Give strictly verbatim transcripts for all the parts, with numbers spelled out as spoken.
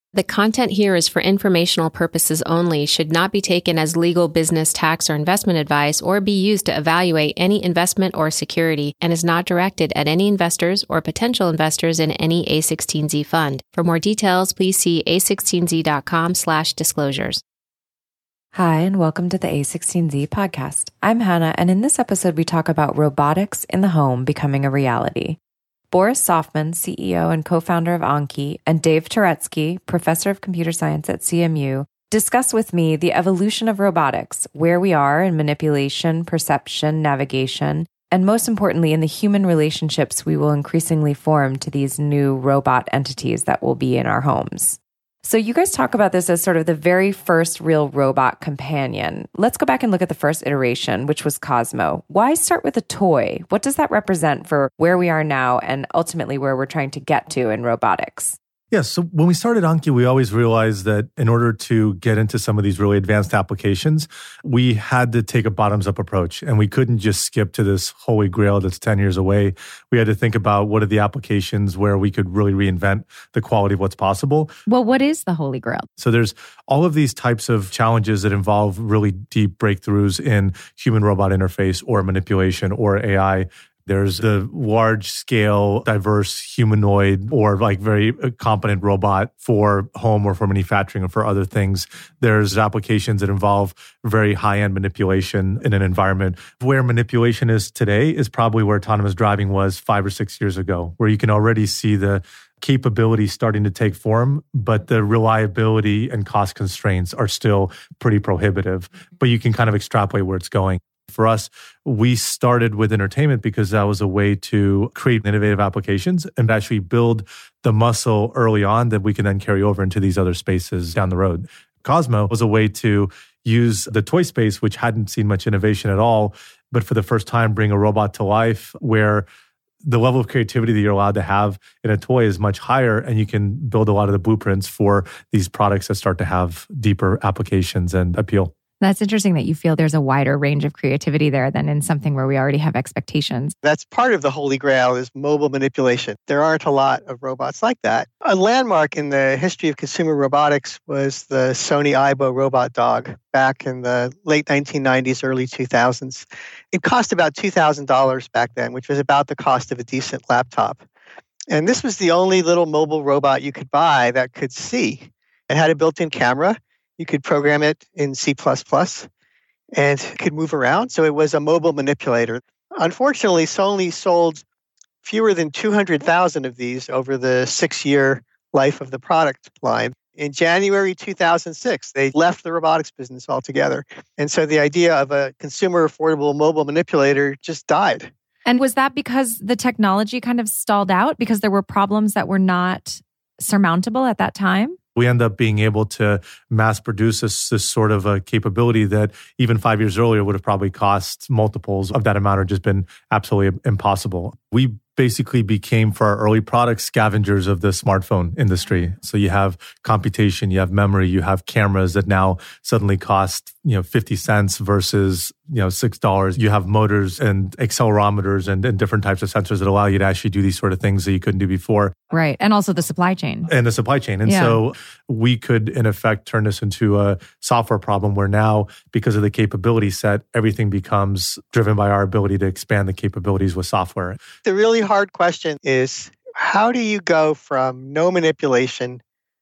The content here is for informational purposes only, should not be taken as legal, business, tax, or investment advice, or be used to evaluate any investment or security, and is not directed at any investors or potential investors in any A sixteen Z fund. For more details, please see a sixteen z dot com slash disclosures. Hi, and welcome to the A sixteen Z podcast. I'm Hannah, and in this episode, we talk about robotics in the home becoming a reality. Boris Sofman, C E O and co-founder of Anki, and Dave Turetsky, professor of computer science at C M U, discuss with me the evolution of robotics, where we are in manipulation, perception, navigation, and most importantly, in the human relationships we will increasingly form to these new robot entities that will be in our homes. So you guys talk about this as sort of the very first real robot companion. Let's go back and look at the first iteration, which was Cosmo. Why start with a toy? What does that represent for where we are now and ultimately where we're trying to get to in robotics? Yes. So when we started Anki, we always realized that in order to get into some of these really advanced applications, we had to take a bottoms-up approach. And we couldn't just skip to this holy grail that's ten years away. We had to think about what are the applications where we could really reinvent the quality of what's possible. Well, what is the holy grail? So there's all of these types of challenges that involve really deep breakthroughs in human-robot interface or manipulation or A I. There's the large-scale, diverse humanoid or like very competent robot for home or for manufacturing or for other things. There's applications that involve very high-end manipulation in an environment. Where manipulation is today is probably where autonomous driving was five or six years ago, where you can already see the capability starting to take form, but the reliability and cost constraints are still pretty prohibitive. But you can kind of extrapolate where it's going. For us, we started with entertainment because that was a way to create innovative applications and actually build the muscle early on that we can then carry over into these other spaces down the road. Cosmo was a way to use the toy space, which hadn't seen much innovation at all, but for the first time bring a robot to life where the level of creativity that you're allowed to have in a toy is much higher, and you can build a lot of the blueprints for these products that start to have deeper applications and appeal. That's interesting that you feel there's a wider range of creativity there than in something where we already have expectations. That's part of the holy grail is mobile manipulation. There aren't a lot of robots like that. A landmark in the history of consumer robotics was the Sony Aibo robot dog back in the late nineteen nineties, early two thousands. It cost about two thousand dollars back then, which was about the cost of a decent laptop. And this was the only little mobile robot you could buy that could see. It had a built-in camera. You could program it in C plus plus and it could move around. So it was a mobile manipulator. Unfortunately, Sony sold fewer than two hundred thousand of these over the six-year life of the product line. In January two thousand six, they left the robotics business altogether. And so the idea of a consumer affordable mobile manipulator just died. And was that because the technology kind of stalled out because there were problems that were not surmountable at that time? We end up being able to mass produce this, this sort of a capability that even five years earlier would have probably cost multiples of that amount or just been absolutely impossible. We basically became, for our early products, scavengers of the smartphone industry. So you have computation, you have memory, you have cameras that now suddenly cost, you know, fifty cents versus, you know, six dollars. You have motors and accelerometers and, and different types of sensors that allow you to actually do these sort of things that you couldn't do before. Right. And also the supply chain. And the supply chain. And yeah. so we could, in effect, turn this into a software problem where now, because of the capability set, everything becomes driven by our ability to expand the capabilities with software. The really hard question is, how do you go from no manipulation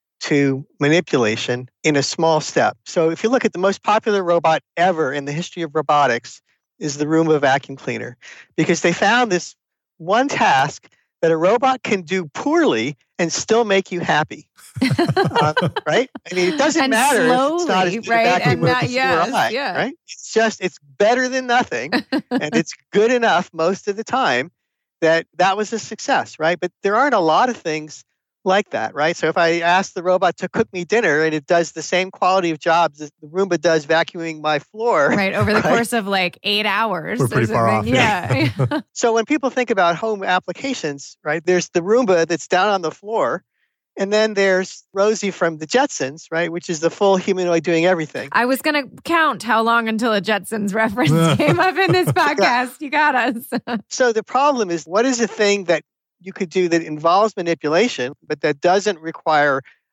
to manipulation in a small step? So if you look at the most popular robot ever in the history of robotics is the Roomba vacuum cleaner, because they found this one task that a robot can do poorly and still make you happy. uh, right? I mean, it doesn't and matter slowly, if it's not as good right? a vacuum and as not, you yes, or I, yeah. right? It's just, it's better than nothing, and it's good enough most of the time that that was a success, right? But there aren't a lot of things like that, right? So if I ask the robot to cook me dinner and it does the same quality of jobs as the Roomba does vacuuming my floor. Right, over the right? course of like eight hours. We're pretty far off. Yeah. yeah. So when people think about home applications, right, there's the Roomba that's down on the floor. And then there's Rosie from the Jetsons, right, which is the full humanoid doing everything. I was going to count how long until a Jetsons reference came up in this podcast. You got us. So the problem is, what is a thing that you could do that involves manipulation, but that doesn't require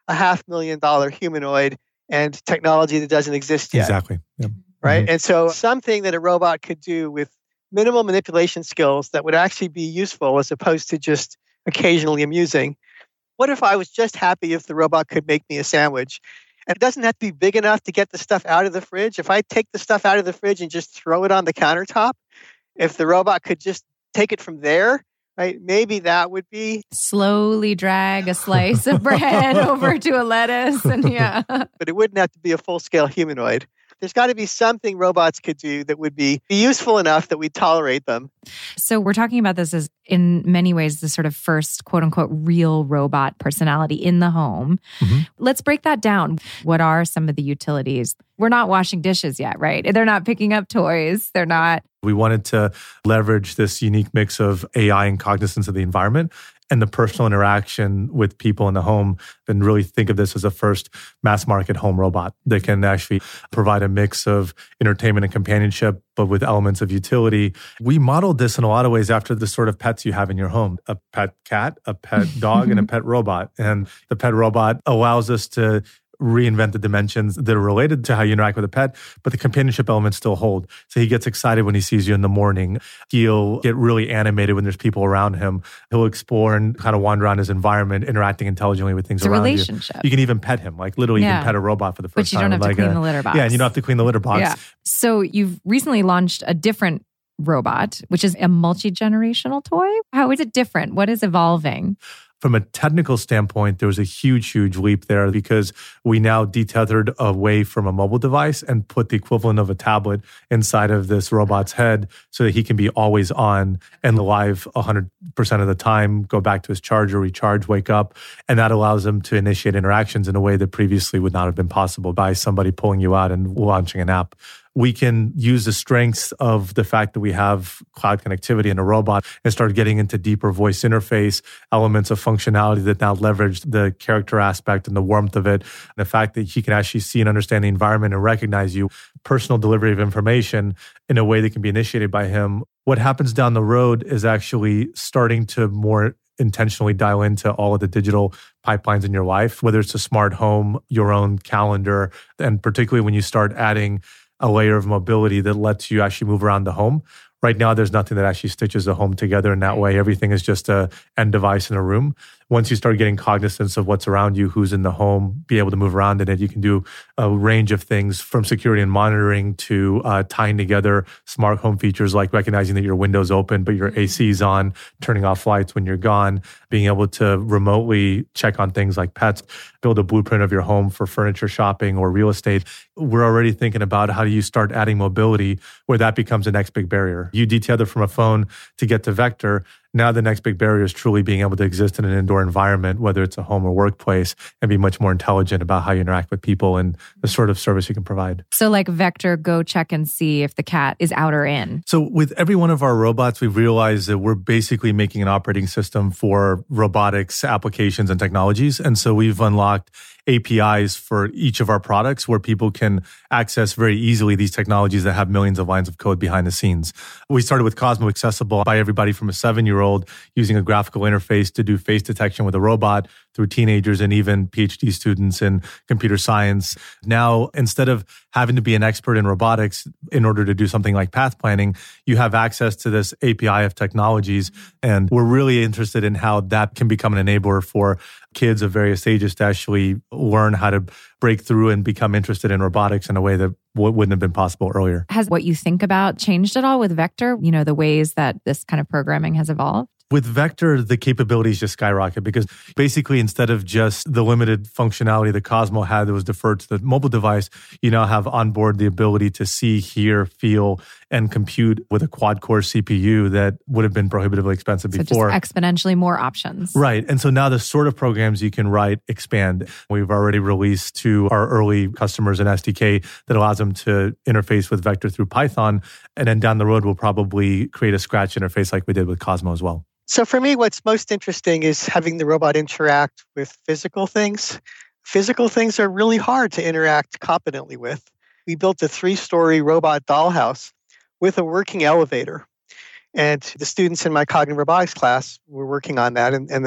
a half million dollar humanoid and technology that doesn't exist yet. Exactly. Yep. Right. Mm-hmm. And so something that a robot could do with minimal manipulation skills that would actually be useful as opposed to just occasionally amusing. What if I was just happy if the robot could make me a sandwich? And it doesn't have to be big enough to get the stuff out of the fridge. If I take the stuff out of the fridge and just throw it on the countertop, if the robot could just take it from there, right? Maybe that would be slowly drag a slice of bread over to a lettuce, and yeah. But it wouldn't have to be a full-scale humanoid. There's got to be something robots could do that would be useful enough that we tolerate them. So we're talking about this as, in many ways, the sort of first quote unquote real robot personality in the home. Mm-hmm. Let's break that down. What are some of the utilities? We're not washing dishes yet, right? They're not picking up toys. They're not. We wanted to leverage this unique mix of A I and cognizance of the environment and the personal interaction with people in the home, and really think of this as a first mass market home robot that can actually provide a mix of entertainment and companionship, but with elements of utility. We modeled this in a lot of ways after the sort of pets you have in your home: a pet cat, a pet dog, and a pet robot. And the pet robot allows us to reinvent the dimensions that are related to how you interact with a pet, but the companionship elements still hold. So he gets excited when he sees you in the morning. He'll get really animated when there's people around him. He'll explore and kind of wander around his environment, interacting intelligently with things it's around a relationship. you. You can even pet him. Like literally, yeah. you can pet a robot for the first time. But you time. don't have like to clean a, the litter box. Yeah, and you don't have to clean the litter box. Yeah. So you've recently launched a different robot, which is a multi-generational toy. How is it different? What is evolving? From a technical standpoint, there was a huge, huge leap there because we now detethered away from a mobile device and put the equivalent of a tablet inside of this robot's head so that he can be always on and live one hundred percent of the time, go back to his charger, recharge, wake up. And that allows him to initiate interactions in a way that previously would not have been possible by somebody pulling you out and launching an app. We can use the strengths of the fact that we have cloud connectivity in a robot and start getting into deeper voice interface, elements of functionality that now leverage the character aspect and the warmth of it, and the fact that he can actually see and understand the environment and recognize you, personal delivery of information in a way that can be initiated by him. What happens down the road is actually starting to more intentionally dial into all of the digital pipelines in your life, whether it's a smart home, your own calendar, and particularly when you start adding a layer of mobility that lets you actually move around the home. Right now, there's nothing that actually stitches the home together in that way. Everything is just a end device in a room. Once you start getting cognizance of what's around you, who's in the home, be able to move around in it, you can do a range of things from security and monitoring to uh, tying together smart home features like recognizing that your window's open, but your A C's on, turning off lights when you're gone, being able to remotely check on things like pets, build a blueprint of your home for furniture shopping or real estate. We're already thinking about how do you start adding mobility where that becomes the next big barrier. You detether from a phone to get to Vector. Now the next big barrier is truly being able to exist in an indoor environment, whether it's a home or workplace, and be much more intelligent about how you interact with people and the sort of service you can provide. So like Vector, go check and see if the cat is out or in. So with every one of our robots, we've realized that we're basically making an operating system for robotics applications and technologies. And so we've unlocked A P Is for each of our products where people can access very easily these technologies that have millions of lines of code behind the scenes. We started with Cosmo, accessible by everybody from a seven-year-old using a graphical interface to do face detection with a robot, through teenagers and even PhD students in computer science. Now, instead of having to be an expert in robotics in order to do something like path planning, you have access to this A P I of technologies. And we're really interested in how that can become an enabler for kids of various ages to actually learn how to break through and become interested in robotics in a way that wouldn't have been possible earlier. Has what you think about changed at all with Vector? You know, the ways that this kind of programming has evolved? With Vector, the capabilities just skyrocket because basically instead of just the limited functionality that Cosmo had that was deferred to the mobile device, you now have on board the ability to see, hear, feel, and compute with a quad-core C P U that would have been prohibitively expensive so before. So just exponentially more options. Right. And so now the sort of programs you can write expand. We've already released to our early customers an S D K that allows them to interface with Vector through Python. And then down the road, we'll probably create a Scratch interface like we did with Cosmo as well. So for me, what's most interesting is having the robot interact with physical things. Physical things are really hard to interact competently with. We built a three-story robot dollhouse with a working elevator. And the students in my cognitive robotics class were working on that, and, and they'll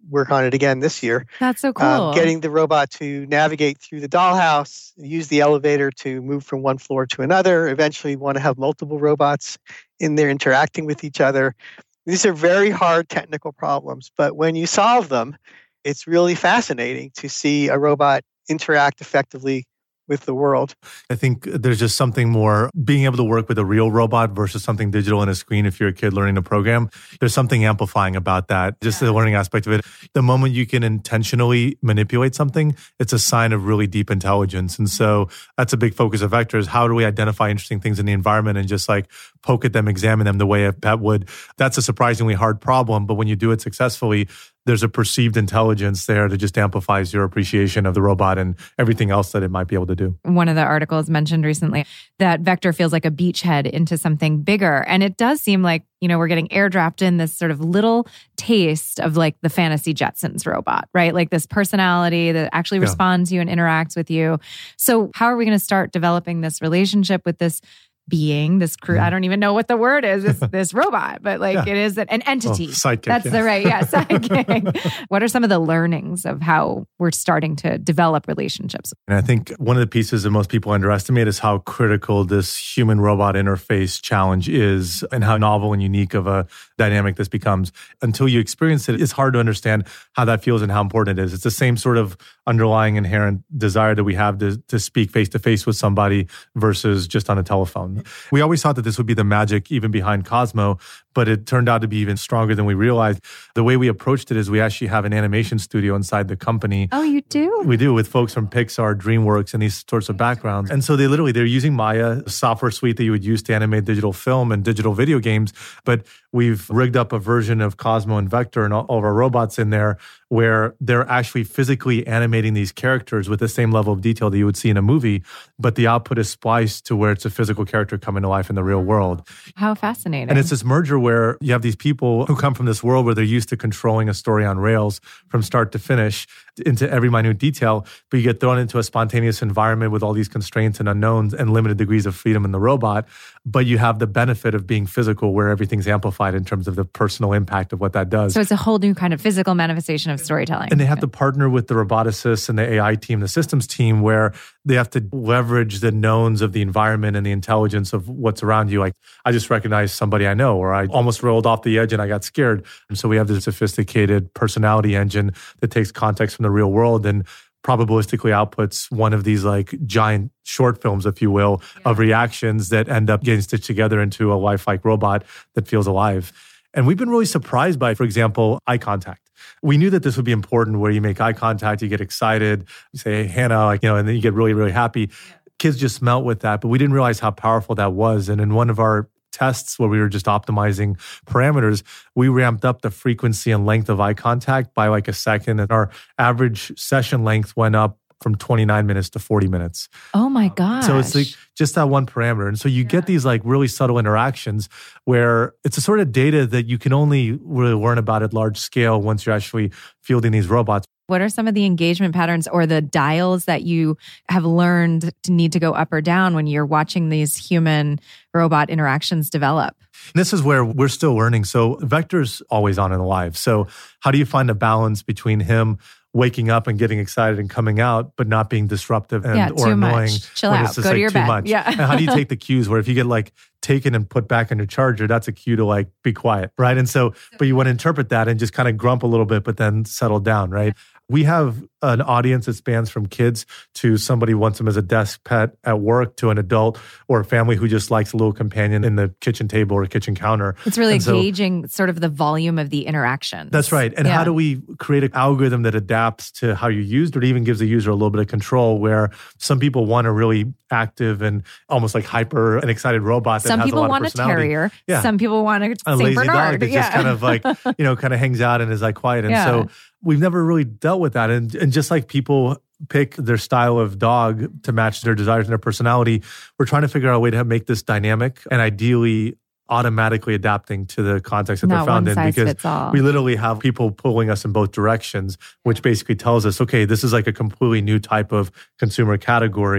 work on it again this year. That's so cool. Um, getting the robot to navigate through the dollhouse, use the elevator to move from one floor to another. Eventually, want to have multiple robots in there interacting with each other. These are very hard technical problems, but when you solve them, it's really fascinating to see a robot interact effectively with the world. I think there's just something more being able to work with a real robot versus something digital on a screen if you're a kid learning to program. There's something amplifying about that, just the learning aspect of it. The moment you can intentionally manipulate something, it's a sign of really deep intelligence. And so that's a big focus of Vector is how do we identify interesting things in the environment and just like poke at them, examine them the way a pet would. That's a surprisingly hard problem, but when you do it successfully, there's a perceived intelligence there that just amplifies your appreciation of the robot and everything else that it might be able to do. One of the articles mentioned recently that Vector feels like a beachhead into something bigger. And it does seem like, you know, we're getting airdropped in this sort of little taste of like the fantasy Jetsons robot, right? Like this personality that actually Yeah. responds to you and interacts with you. So how are we going to start developing this relationship with this being, this crew? I don't even know what the word is, this, this robot, but like Yeah. it is an, an entity. Oh, sidekick, That's yeah. the right, yeah, sidekick. What are some of the learnings of how we're starting to develop relationships? And I think one of the pieces that most people underestimate is how critical this human-robot interface challenge is and how novel and unique of a dynamic this becomes. Until you experience it, it's hard to understand how that feels and how important it is. It's the same sort of underlying inherent desire that we have to, to speak face-to-face with somebody versus just on a telephone. We always thought that this would be the magic even behind Cosmo, but it turned out to be even stronger than we realized. The way we approached it is we actually have an animation studio inside the company. Oh, you do? We do with folks from Pixar, DreamWorks, and these sorts of backgrounds. And so they literally, they're using Maya, a software suite that you would use to animate digital film and digital video games. But we've rigged up a version of Cosmo and Vector and all of our robots in there where they're actually physically animating these characters with the same level of detail that you would see in a movie, but the output is spliced to where it's a physical character coming to life in the real world. How fascinating. And it's this merger where you have these people who come from this world where they're used to controlling a story on rails from start to finish into every minute detail, but you get thrown into a spontaneous environment with all these constraints and unknowns and limited degrees of freedom in the robot, but you have the benefit of being physical where everything's amplified in terms of the personal impact of what that does. So it's a whole new kind of physical manifestation of storytelling. And they have to partner with the roboticists and the A I team, the systems team, where they have to leverage the knowns of the environment and the intelligence of what's around you. Like, I just recognized somebody I know, or I almost rolled off the edge and I got scared. And so we have this sophisticated personality engine that takes context from the real world and probabilistically outputs one of these like giant short films, if you will, yeah. of reactions that end up getting stitched together into a lifelike robot that feels alive. And we've been really surprised by, for example, eye contact. We knew that this would be important where you make eye contact, you get excited, you say, hey, Hannah, like, you know, and then you get really, really happy. Yeah. Kids just melt with that, but we didn't realize how powerful that was. And in one of our tests where we were just optimizing parameters, we ramped up the frequency and length of eye contact by like a second. And our average session length went up from twenty-nine minutes to forty minutes. Oh my gosh. So it's like just that one parameter. And so you yeah. get these like really subtle interactions where it's a sort of data that you can only really learn about at large scale once you're actually fielding these robots. What are some of the engagement patterns or the dials that you have learned to need to go up or down when you're watching these human robot interactions develop? And this is where we're still learning. So Vector's always on and alive. So how do you find a balance between him waking up and getting excited and coming out, but not being disruptive and yeah, or annoying? Much. Chill out. Go like to your too bed. Much. Yeah. And how do you take the cues where if you get like taken and put back on your charger, that's a cue to like be quiet, right? And so, but you want to interpret that and just kind of grump a little bit, but then settle down, right? We have an audience that spans from kids to somebody who wants them as a desk pet at work to an adult or a family who just likes a little companion in the kitchen table or kitchen counter. It's really and so, gauging sort of the volume of the interaction. That's right. And yeah. how do we create an algorithm that adapts to how you're used or even gives the user a little bit of control where some people want a really active and almost like hyper and excited robot that some has people a lot want of a terrier. Yeah. Some people want a, a Saint lazy Bernard. dog that yeah. just kind of like, you know, kind of hangs out and is like quiet. And yeah. so we've never really dealt with that. And, and just like people pick their style of dog to match their desires and their personality, we're trying to figure out a way to make this dynamic and ideally automatically adapting to the context that Not they're found one in size because fits all. we literally have people pulling us in both directions, which basically tells us, okay, this is like a completely new type of consumer category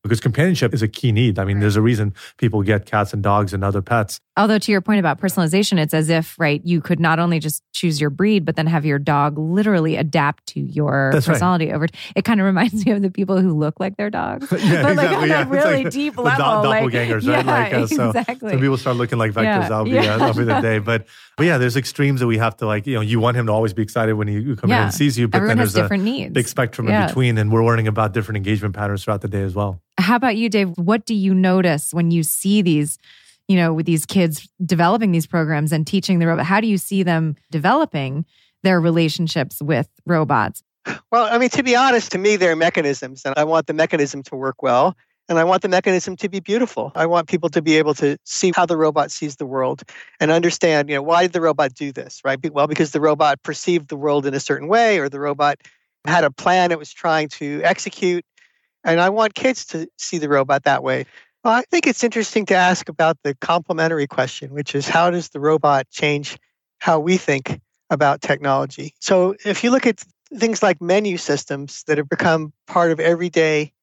Because companionship is a key need. I mean, there's a reason people get cats and dogs and other pets. Although to your point about personalization, it's as if, right, you could not only just choose your breed, but then have your dog literally adapt to your That's personality right. over. It kind of reminds me of the people who look like their dogs. yeah, but like exactly. on yeah. that really like deep the level. do- like, doppelgangers, yeah, right? Like, uh, so, exactly. so people start looking like vectors. Yeah, That'll be, yeah. uh, that'll be the day. But, but yeah, there's extremes that we have to like, you know, you want him to always be excited when he comes Yeah. in and sees you, but Everyone then has there's different a needs. big spectrum Yeah. in between. And we're learning about different engagement patterns throughout the day as well. How about you, Dave? What do you notice when you see these, you know, with these kids developing these programs and teaching the robot? How do you see them developing their relationships with robots? Well, I mean, to be honest, to me, they're mechanisms, and I want the mechanism to work well, and I want the mechanism to be beautiful. I want people to be able to see how the robot sees the world and understand, you know, why did the robot do this, right? Well, because the robot perceived the world in a certain way, or the robot had a plan it was trying to execute. And I want kids to see the robot that way. Well, I think it's interesting to ask about the complementary question, which is how does the robot change how we think about technology? So if you look at things like menu systems that have become part of everyday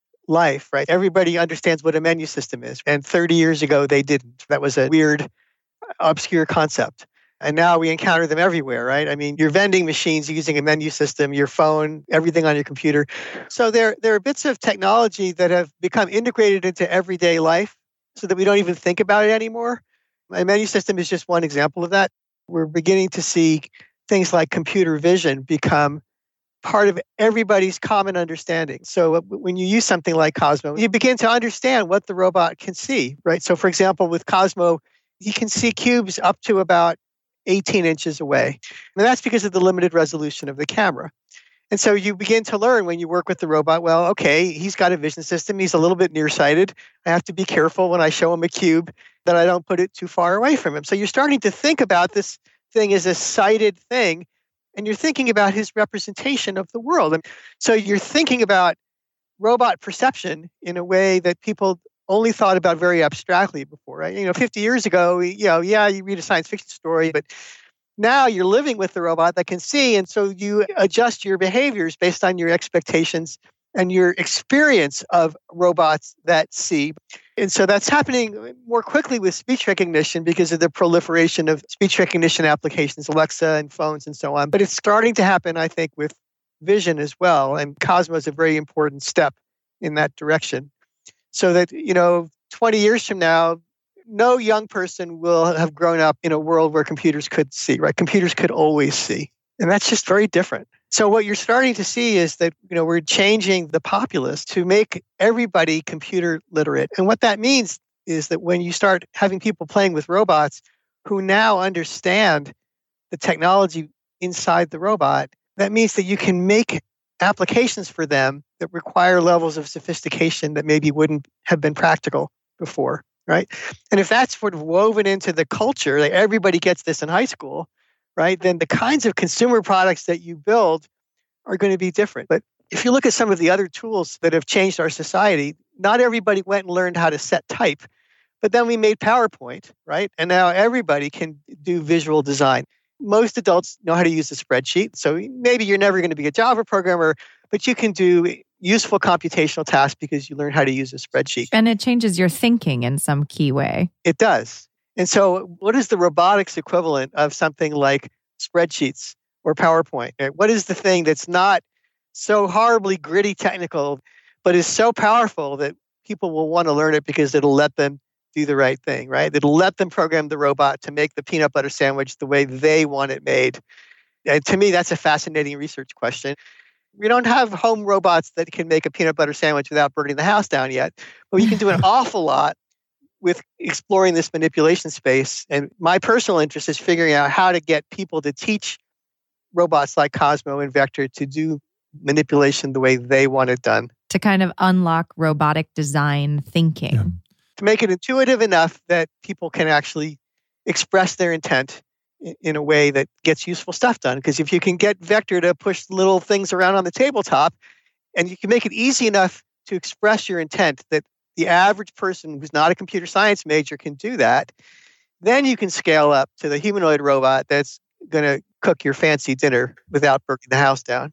life, right? Everybody understands what a menu system is. And thirty years ago, they didn't. That was a weird, obscure concept. And now we encounter them everywhere, right? I mean, your vending machines using a menu system, your phone, everything on your computer. So there, there are bits of technology that have become integrated into everyday life so that we don't even think about it anymore. A menu system is just one example of that. We're beginning to see things like computer vision become part of everybody's common understanding. So when you use something like Cosmo, you begin to understand what the robot can see, right? So for example, with Cosmo, you can see cubes up to about eighteen inches away. And that's because of the limited resolution of the camera. And so you begin to learn when you work with the robot, well, okay, he's got a vision system. He's a little bit nearsighted. I have to be careful when I show him a cube that I don't put it too far away from him. So you're starting to think about this thing as a sighted thing, and you're thinking about his representation of the world. And so you're thinking about robot perception in a way that people only thought about very abstractly before, right? You know, fifty years ago, you know, yeah, you read a science fiction story, but now you're living with the robot that can see. And so you adjust your behaviors based on your expectations and your experience of robots that see. And so that's happening more quickly with speech recognition because of the proliferation of speech recognition applications, Alexa and phones and so on. But it's starting to happen, I think, with vision as well. And Cosmo is a very important step in that direction. So that, you know, twenty years from now, no young person will have grown up in a world where computers could see, right? Computers could always see. And that's just very different. So what you're starting to see is that, you know, we're changing the populace to make everybody computer literate. And what that means is that when you start having people playing with robots who now understand the technology inside the robot, that means that you can make applications for them that require levels of sophistication that maybe wouldn't have been practical before, right? And if that's sort of woven into the culture, that everybody gets this in high school, right, then the kinds of consumer products that you build are going to be different. But if you look at some of the other tools that have changed our society, not everybody went and learned how to set type, but then we made PowerPoint, right? And now everybody can do visual design. Most adults know how to use a spreadsheet. So maybe you're never going to be a Java programmer, but you can do useful computational tasks because you learn how to use a spreadsheet. And it changes your thinking in some key way. It does. And so what is the robotics equivalent of something like spreadsheets or PowerPoint? What is the thing that's not so horribly gritty technical, but is so powerful that people will want to learn it because it'll let them do the right thing, right? It'll let them program the robot to make the peanut butter sandwich the way they want it made. And to me, that's a fascinating research question. We don't have home robots that can make a peanut butter sandwich without burning the house down yet, but we can do an awful lot with exploring this manipulation space. And my personal interest is figuring out how to get people to teach robots like Cosmo and Vector to do manipulation the way they want it done. To kind of unlock robotic design thinking. Yeah. To make it intuitive enough that people can actually express their intent in, in a way that gets useful stuff done. Because if you can get Vector to push little things around on the tabletop, and you can make it easy enough to express your intent that the average person who's not a computer science major can do that, then you can scale up to the humanoid robot that's going to cook your fancy dinner without burning the house down.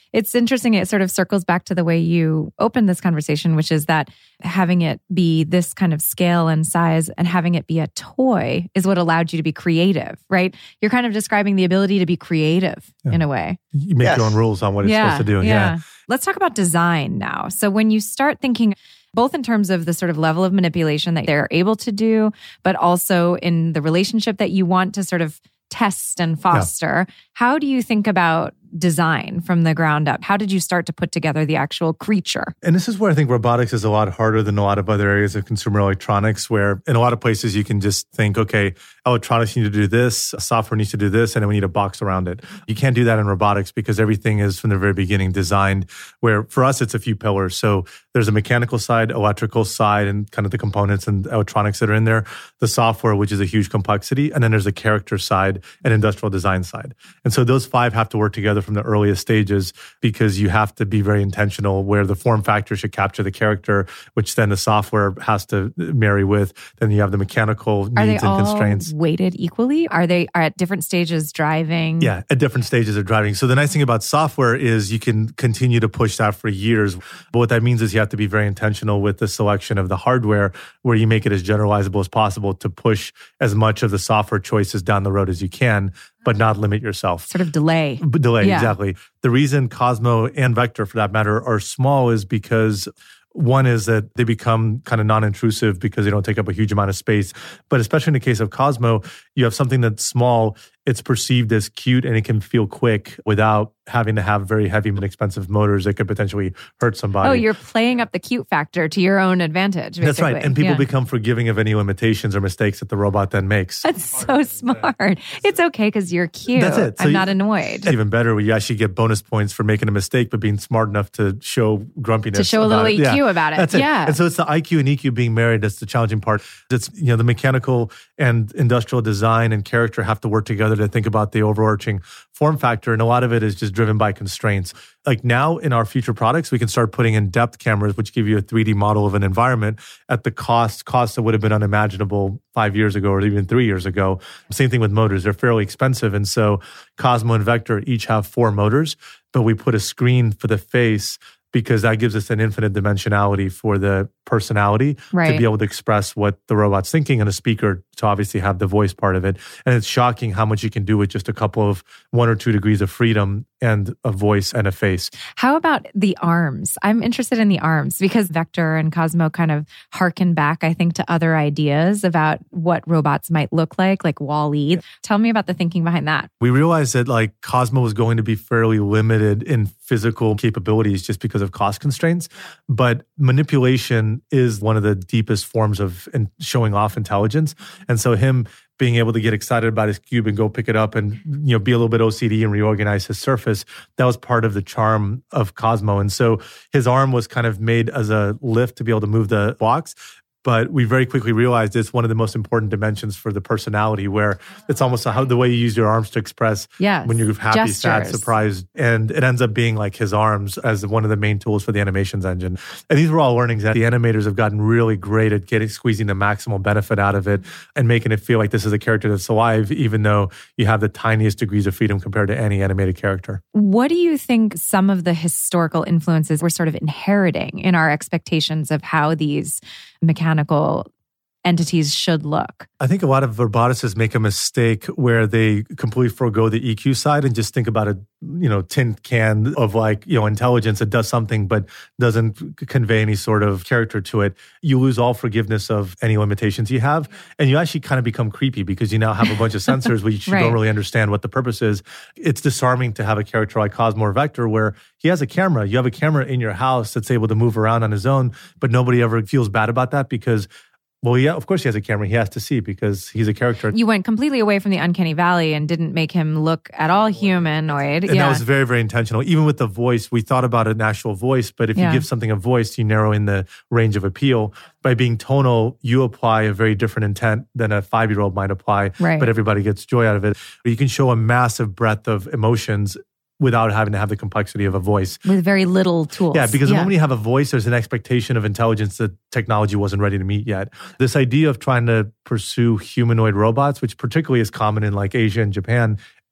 It's interesting. It sort of circles back to the way you opened this conversation, which is that having it be this kind of scale and size and having it be a toy is what allowed you to be creative, right? You're kind of describing the ability to be creative yeah. in a way. You make yes. your own rules on what it's yeah, supposed to do. Yeah. yeah. Let's talk about design now. So when you start thinking both in terms of the sort of level of manipulation that they're able to do, but also in the relationship that you want to sort of test and foster. Yeah. How do you think about design from the ground up? How did you start to put together the actual creature? And this is where I think robotics is a lot harder than a lot of other areas of consumer electronics, where in a lot of places you can just think, okay, electronics need to do this, software needs to do this, and then we need a box around it. You can't do that in robotics because everything is from the very beginning designed where for us, it's a few pillars. So there's a mechanical side, electrical side, and kind of the components and electronics that are in there, the software, which is a huge complexity, and then there's a character side and industrial design side. And so those five have to work together from the earliest stages because you have to be very intentional where the form factor should capture the character, which then the software has to marry with. Then you have the mechanical needs are they and all constraints. Weighted equally? Are they are at different stages driving? Yeah, at different stages of driving. So the nice thing about software is you can continue to push that for years. But what that means is you have to be very intentional with the selection of the hardware where you make it as generalizable as possible to push as much of the software choices down the road as you can, but not limit yourself. Sort of delay. But delay, yeah. exactly. The reason Cosmo and Vector, for that matter, are small is because one is that they become kind of non-intrusive because they don't take up a huge amount of space. But especially in the case of Cosmo, you have something that's small, it's perceived as cute, and it can feel quick without having to have very heavy and expensive motors that could potentially hurt somebody. Oh, you're playing up the cute factor to your own advantage, basically. That's right. And people yeah. become forgiving of any limitations or mistakes that the robot then makes. That's so smart. It's okay because you're cute. That's it. So I'm you, not annoyed. Even better, where you actually get bonus points for making a mistake, but being smart enough to show grumpiness. To show a little it. E Q yeah. about it. That's it. Yeah. And so it's the I Q and E Q being married that's the challenging part. It's, you know, the mechanical and industrial design and character have to work together to think about the overarching form factor. And a lot of it is just driven by constraints. Like now in our future products, we can start putting in depth cameras, which give you a three D model of an environment at the cost, cost that would have been unimaginable five years ago or even three years ago. Same thing with motors. They're fairly expensive. And so Cosmo and Vector each have four motors, but we put a screen for the face because that gives us an infinite dimensionality for the personality right. to be able to express what the robot's thinking, and a speaker to obviously have the voice part of it. And it's shocking how much you can do with just a couple of one or two degrees of freedom and a voice and a face. How about the arms? I'm interested in the arms because Vector and Cosmo kind of harken back, I think, to other ideas about what robots might look like, like Wall-E. Yeah. Tell me about the thinking behind that. We realized that like Cosmo was going to be fairly limited in physical capabilities just because of cost constraints, but manipulation is one of the deepest forms of in showing off intelligence. And so him being able to get excited about his cube and go pick it up and, you know, be a little bit O C D and reorganize his surface, that was part of the charm of Cosmo. And so his arm was kind of made as a lift to be able to move the blocks. But we very quickly realized it's one of the most important dimensions for the personality, where it's almost how the way you use your arms to express yes. when you're happy, Gestures. sad, surprised. And it ends up being like his arms as one of the main tools for the animations engine. And these were all learnings that the animators have gotten really great at getting, squeezing the maximal benefit out of it and making it feel like this is a character that's alive, even though you have the tiniest degrees of freedom compared to any animated character. What do you think some of the historical influences we're sort of inheriting in our expectations of how these mechanical entities should look? I think a lot of roboticists make a mistake where they completely forego the E Q side and just think about a, you know, tin can of like, you know, intelligence that does something but doesn't convey any sort of character to it. You lose all forgiveness of any limitations you have, and you actually kind of become creepy because you now have a bunch of sensors which you right. don't really understand what the purpose is. It's disarming to have a character like Cosmo or Vector where he has a camera. You have a camera in your house that's able to move around on his own, but nobody ever feels bad about that because well, yeah, of course he has a camera. He has to see because he's a character. You went completely away from the uncanny valley and didn't make him look at all humanoid. And yeah. that was very, very intentional. Even with the voice, we thought about an actual voice, but if yeah. you give something a voice, you narrow in the range of appeal. By being tonal, you apply a very different intent than a five-year-old might apply, right. but everybody gets joy out of it. You can show a massive breadth of emotions without having to have the complexity of a voice. With very little tools. Yeah, because the yeah. moment you have a voice, there's an expectation of intelligence that technology wasn't ready to meet yet. This idea of trying to pursue humanoid robots, which particularly is common in like Asia and Japan,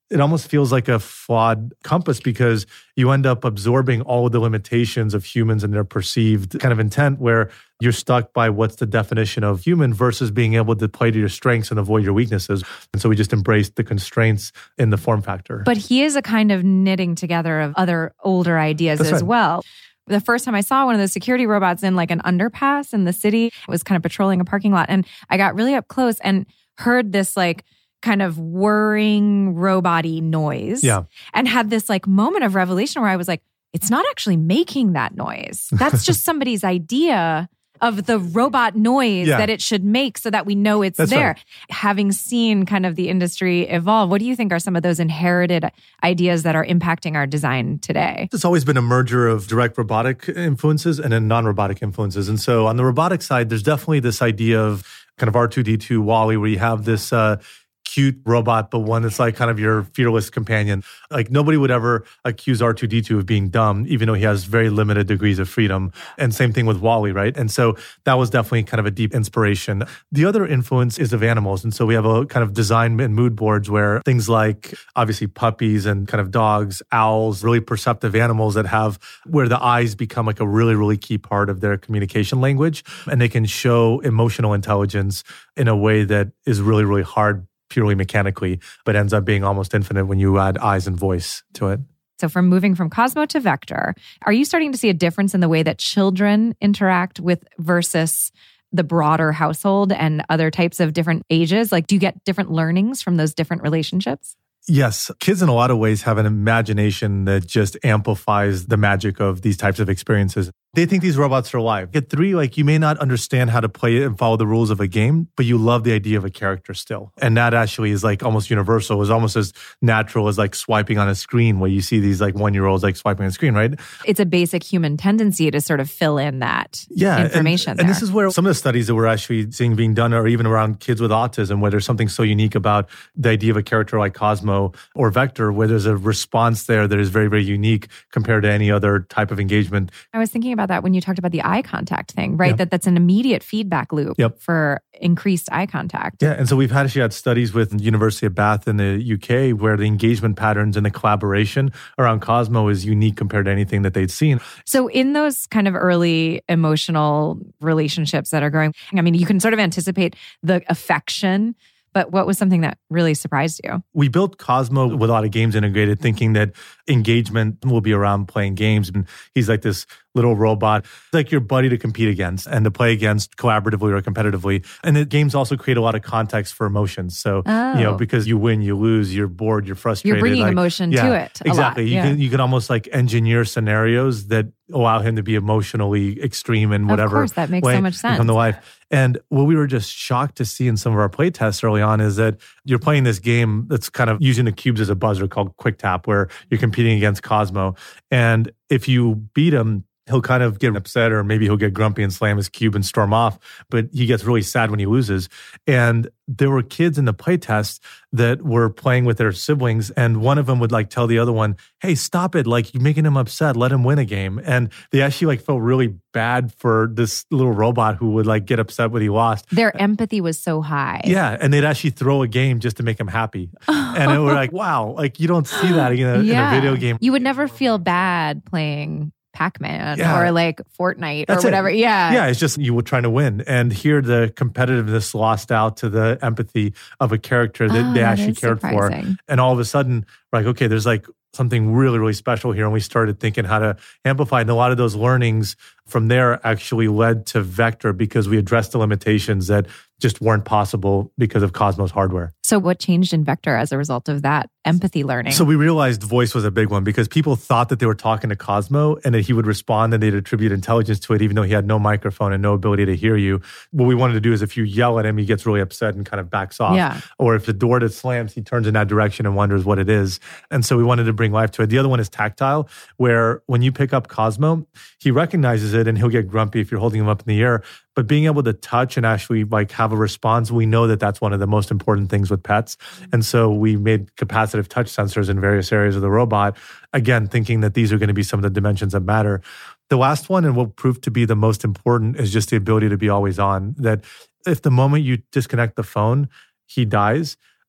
it almost feels like a flawed compass because you end up absorbing all of the limitations of humans and their perceived kind of intent where you're stuck by what's the definition of human versus being able to play to your strengths and avoid your weaknesses. And so we just embraced the constraints in the form factor. But he is a kind of knitting together of other older ideas That's as right. well. The first time I saw one of those security robots in like an underpass in the city, I was kind of patrolling a parking lot and I got really up close and heard this like kind of whirring robot-y noise. Yeah. And had this like moment of revelation where I was like, it's not actually making that noise. That's just somebody's idea of the robot noise Yeah. that it should make so that we know it's That's there. right. Having seen kind of the industry evolve, what do you think are some of those inherited ideas that are impacting our design today? It's always been a merger of direct robotic influences and then non-robotic influences. And so on the robotic side, there's definitely this idea of kind of R two D two WALL-E where you have this uh, cute robot, but one that's like kind of your fearless companion. Like nobody would ever accuse R two D two of being dumb, even though he has very limited degrees of freedom. And same thing with WALL-E, right? And so that was definitely kind of a deep inspiration. The other influence is of animals. And so we have a kind of design and mood boards where things like obviously puppies and kind of dogs, owls, really perceptive animals that have where the eyes become like a really, really key part of their communication language. And they can show emotional intelligence in a way that is really, really hard purely mechanically, but ends up being almost infinite when you add eyes and voice to it. So from moving from Cosmo to Vector, are you starting to see a difference in the way that children interact with versus the broader household and other types of different ages? Like, do you get different learnings from those different relationships? Yes. Kids in a lot of ways have an imagination that just amplifies the magic of these types of experiences. They think these robots are alive. At three, like you may not understand how to play it and follow the rules of a game, but you love the idea of a character still. And that actually is like almost universal. It's almost as natural as like swiping on a screen where you see these like one-year-olds like swiping on a screen, right? It's a basic human tendency to sort of fill in that yeah, information and, there. and this is where some of the studies that we're actually seeing being done are even around kids with autism, where there's something so unique about the idea of a character like Cosmo or Vector, where there's a response there that is very, very unique compared to any other type of engagement. I was thinking about that when you talked about the eye contact thing, right? Yep. That that's an immediate feedback loop Yep. for increased eye contact. Yeah, and so we've had actually had studies with the University of Bath in the U K where the engagement patterns and the collaboration around Cosmo is unique compared to anything that they'd seen. So in those kind of early emotional relationships that are growing, I mean, you can sort of anticipate the affection, but what was something that really surprised you? We built Cosmo with a lot of games integrated, thinking that engagement will be around playing games. And he's like this little robot, like your buddy to compete against and to play against collaboratively or competitively. And the games also create a lot of context for emotions. So, Oh. you know, because you win, you lose, you're bored, you're frustrated. You're bringing like, emotion yeah, to it a exactly. lot. You Yeah. can you can almost like engineer scenarios that allow him to be emotionally extreme in whatever Of course, that makes way so much and sense. come to life. And what we were just shocked to see in some of our play tests early on is that you're playing this game that's kind of using the cubes as a buzzer called Quick Tap, where you're competing against Cosmo. And if you beat him, he'll kind of get upset or maybe he'll get grumpy and slam his cube and storm off, but he gets really sad when he loses. And there were kids in the playtest that were playing with their siblings, and one of them would like tell the other one, hey, stop it. Like, you're making him upset. Let him win a game. And they actually like felt really bad for this little robot who would like get upset when he lost. Their empathy was so high. Yeah. And they'd actually throw a game just to make him happy. And it, we're like, wow, like you don't see that in a, Yeah. in a video game. You would never feel bad playing Pac-Man Yeah. or like Fortnite That's or it. whatever. Yeah. Yeah, it's just you were trying to win. And here the competitiveness lost out to the empathy of a character that Oh, they that actually is cared surprising. for. And all of a sudden, we're like, okay, there's like something really, really special here. And we started thinking how to amplify. And a lot of those learnings from there actually led to Vector because we addressed the limitations that just weren't possible because of Cosmos hardware. So what changed in Vector as a result of that empathy learning? So we realized voice was a big one because people thought that they were talking to Cosmo and that he would respond and they'd attribute intelligence to it, even though he had no microphone and no ability to hear you. What we wanted to do is if you yell at him, he gets really upset and kind of backs off. Yeah. Or if the door that slams, he turns in that direction and wonders what it is. And so we wanted to bring life to it. The other one is tactile, where when you pick up Cosmo, he recognizes it and he'll get grumpy if you're holding him up in the air. But being able to touch and actually like have a response, we know that that's one of the most important things with pets. And so we made capacitive touch sensors in various areas of the robot, again, thinking that these are going to be some of the dimensions that matter. The last one, and what proved to be the most important, is just the ability to be always on. That if the moment you disconnect the phone, he dies,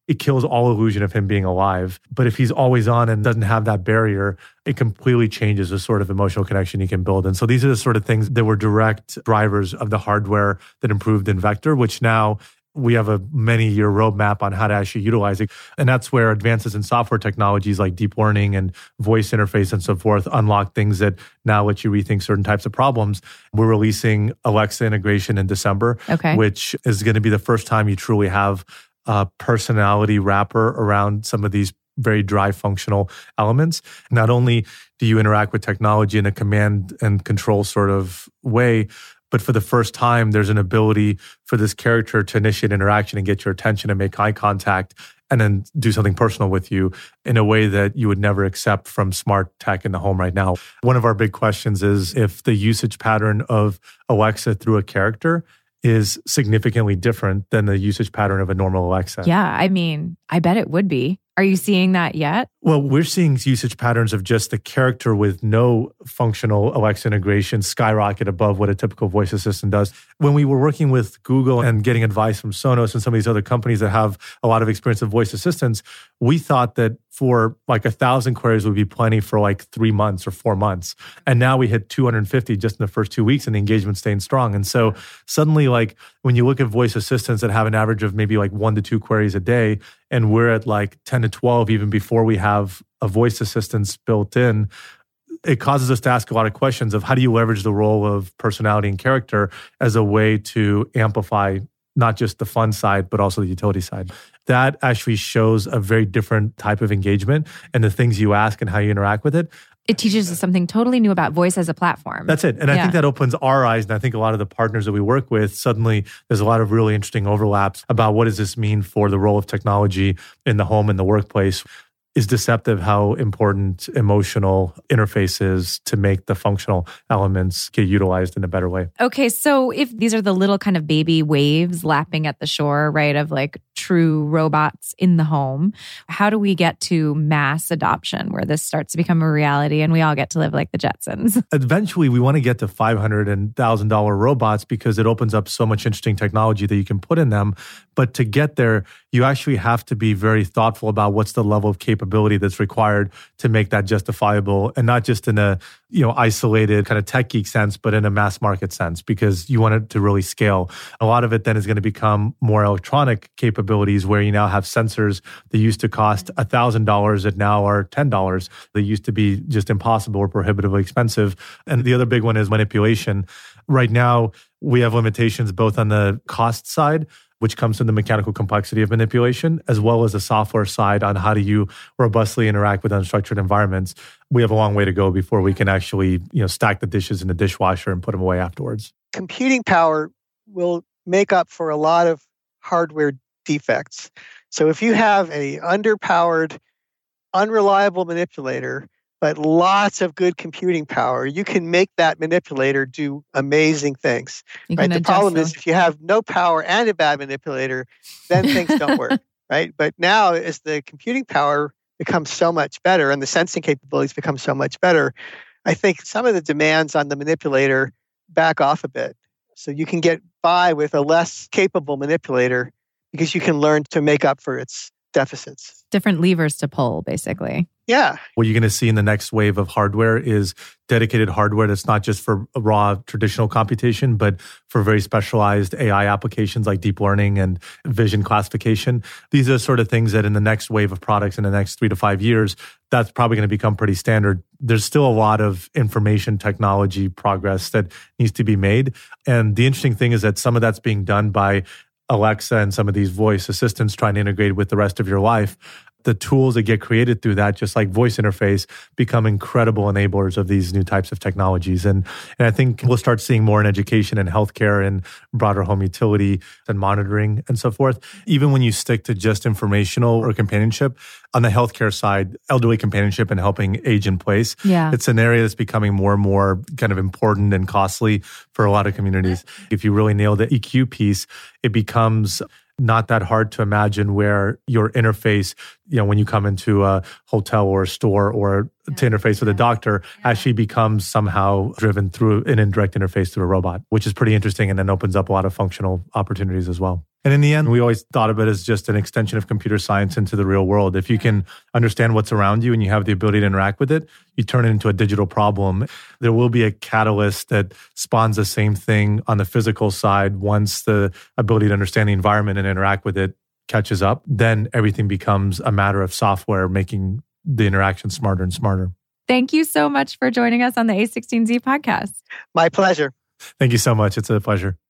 it kills all illusion of him being alive. But if he's always on and doesn't have that barrier, it completely changes the sort of emotional connection you can build. And so these are the sort of things that were direct drivers of the hardware that improved in Vector, which now we have a many-year roadmap on how to actually utilize it. And that's where advances in software technologies like deep learning and voice interface and so forth unlock things that now let you rethink certain types of problems. We're releasing Alexa integration in December, okay. which is going to be the first time you truly have a personality wrapper around some of these very dry functional elements. Not only do you interact with technology in a command and control sort of way, but for the first time, there's an ability for this character to initiate interaction and get your attention and make eye contact and then do something personal with you in a way that you would never accept from smart tech in the home right now. One of our big questions is if the usage pattern of Alexa through a character is significantly different than the usage pattern of a normal Alexa. Yeah, I mean, I bet it would be. Are you seeing that yet? Well, we're seeing usage patterns of just the character with no functional Alexa integration skyrocket above what a typical voice assistant does. When we were working with Google and getting advice from Sonos and some of these other companies that have a lot of experience with voice assistants, we thought that for like a thousand queries would be plenty for like three months or four months. And now we hit two hundred fifty just in the first two weeks and the engagement staying strong. And so suddenly, like when you look at voice assistants that have an average of maybe like one to two queries a day, and we're at like ten to twelve even before we have a voice assistant built in, it causes us to ask a lot of questions of how do you leverage the role of personality and character as a way to amplify not just the fun side, but also the utility side. That actually shows a very different type of engagement and the things you ask and how you interact with it. It teaches us something totally new about voice as a platform. That's it. And I yeah. think that opens our eyes. And I think a lot of the partners that we work with, suddenly there's a lot of really interesting overlaps about what does this mean for the role of technology in the home and the workplace. Is deceptive how important emotional interface is to make the functional elements get utilized in a better way. Okay, so if these are the little kind of baby waves lapping at the shore, right, of like true robots in the home, how do we get to mass adoption where this starts to become a reality and we all get to live like the Jetsons? Eventually, we want to get to five hundred dollars and one thousand dollars robots because it opens up so much interesting technology that you can put in them. But to get there, you actually have to be very thoughtful about what's the level of capability that's required to make that justifiable, and not just in a you know isolated kind of tech geek sense, but in a mass market sense, because you want it to really scale. A lot of it then is going to become more electronic capabilities where you now have sensors that used to cost one thousand dollars that now are ten dollars. They used to be just impossible or prohibitively expensive. And the other big one is manipulation. Right now, we have limitations both on the cost side, which comes from the mechanical complexity of manipulation, as well as the software side on how do you robustly interact with unstructured environments. We have a long way to go before we can actually, you know, stack the dishes in the dishwasher and put them away afterwards. Computing power will make up for a lot of hardware defects. So if you have a underpowered, unreliable manipulator, but lots of good computing power, you can make that manipulator do amazing things. Right? The problem them. is if you have no power and a bad manipulator, then things don't work. Right? But now as the computing power becomes so much better and the sensing capabilities become so much better, I think some of the demands on the manipulator back off a bit. So you can get by with a less capable manipulator because you can learn to make up for its deficits. Different levers to pull, basically. Yeah. What you're going to see in the next wave of hardware is dedicated hardware that's not just for raw traditional computation, but for very specialized A I applications like deep learning and vision classification. These are the sort of things that in the next wave of products in the next three to five years, that's probably going to become pretty standard. There's still a lot of information technology progress that needs to be made. And the interesting thing is that some of that's being done by Alexa and some of these voice assistants trying to integrate with the rest of your life. The tools that get created through that, just like voice interface, become incredible enablers of these new types of technologies. And, and I think we'll start seeing more in education and healthcare and broader home utility and monitoring and so forth. Even when you stick to just informational or companionship, on the healthcare side, elderly companionship and helping age in place, yeah. it's an area that's becoming more and more kind of important and costly for a lot of communities. If you really nail the E Q piece, it becomes not that hard to imagine where your interface, you know, when you come into a hotel or a store or yeah. to interface with a doctor, yeah. actually becomes somehow driven through an indirect interface through a robot, which is pretty interesting and then opens up a lot of functional opportunities as well. And in the end, we always thought of it as just an extension of computer science into the real world. If you can understand what's around you and you have the ability to interact with it, you turn it into a digital problem. There will be a catalyst that spawns the same thing on the physical side. Once the ability to understand the environment and interact with it catches up, then everything becomes a matter of software making the interaction smarter and smarter. Thank you so much for joining us on the A sixteen Z podcast. My pleasure. Thank you so much. It's a pleasure.